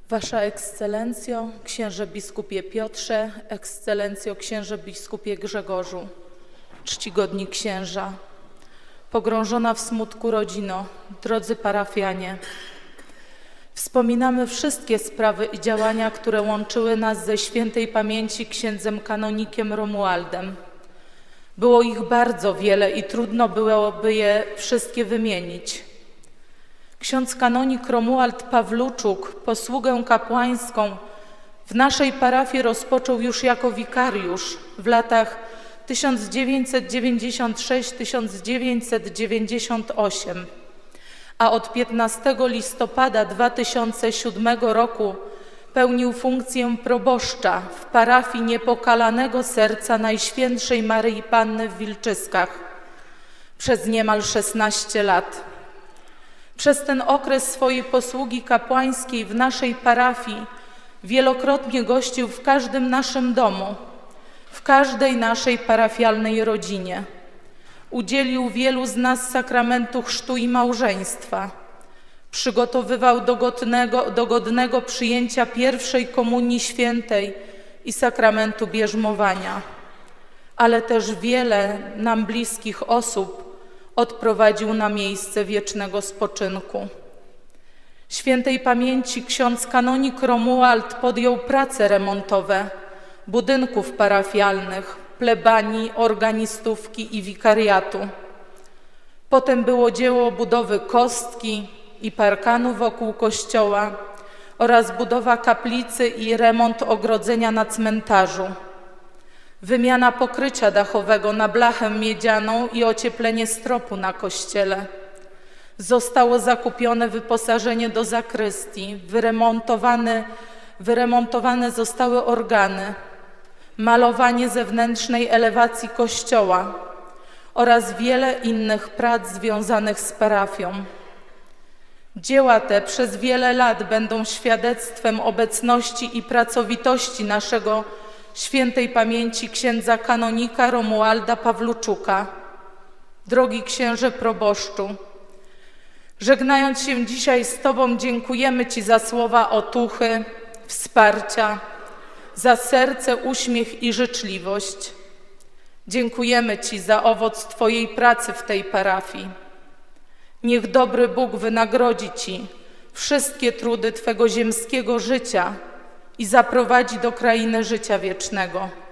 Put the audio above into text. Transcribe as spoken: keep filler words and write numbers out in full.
Wasza Ekscelencjo, księże biskupie Piotrze, Ekscelencjo księże biskupie Grzegorzu, czcigodni księża, pogrążona w smutku rodzino, drodzy parafianie, wspominamy wszystkie sprawy i działania, które łączyły nas ze świętej pamięci księdzem kanonikiem Romualdem. Było ich bardzo wiele i trudno byłoby je wszystkie wymienić. Ksiądz kanonik Romuald Pawluczuk posługę kapłańską w naszej parafii rozpoczął już jako wikariusz w latach tysiąc dziewięćset dziewięćdziesiąt sześć do tysiąc dziewięćset dziewięćdziesiąt osiem, a od piętnastego listopada dwa tysiące siódmego roku pełnił funkcję proboszcza w parafii Niepokalanego Serca Najświętszej Maryi Panny w Wilczyskach przez niemal szesnaście lat. Przez ten okres swojej posługi kapłańskiej w naszej parafii wielokrotnie gościł w każdym naszym domu, w każdej naszej parafialnej rodzinie. Udzielił wielu z nas sakramentu chrztu i małżeństwa. Przygotowywał do godnego, do godnego przyjęcia pierwszej komunii świętej i sakramentu bierzmowania. Ale też wiele nam bliskich osób odprowadził na miejsce wiecznego spoczynku. Świętej pamięci ksiądz kanonik Romuald podjął prace remontowe budynków parafialnych, plebanii, organistówki i wikariatu. Potem było dzieło budowy kostki i parkanu wokół kościoła oraz budowa kaplicy i remont ogrodzenia na cmentarzu. Wymiana pokrycia dachowego na blachę miedzianą i ocieplenie stropu na kościele. Zostało zakupione wyposażenie do zakrystii, wyremontowane, wyremontowane zostały organy, malowanie zewnętrznej elewacji kościoła oraz wiele innych prac związanych z parafią. Dzieła te przez wiele lat będą świadectwem obecności i pracowitości naszego świętej pamięci księdza kanonika Romualda Pawluczuka. Drogi księże proboszczu, żegnając się dzisiaj z Tobą, dziękujemy Ci za słowa otuchy, wsparcia, za serce, uśmiech i życzliwość. Dziękujemy Ci za owoc Twojej pracy w tej parafii. Niech dobry Bóg wynagrodzi Ci wszystkie trudy Twego ziemskiego życia i zaprowadzi do krainy życia wiecznego.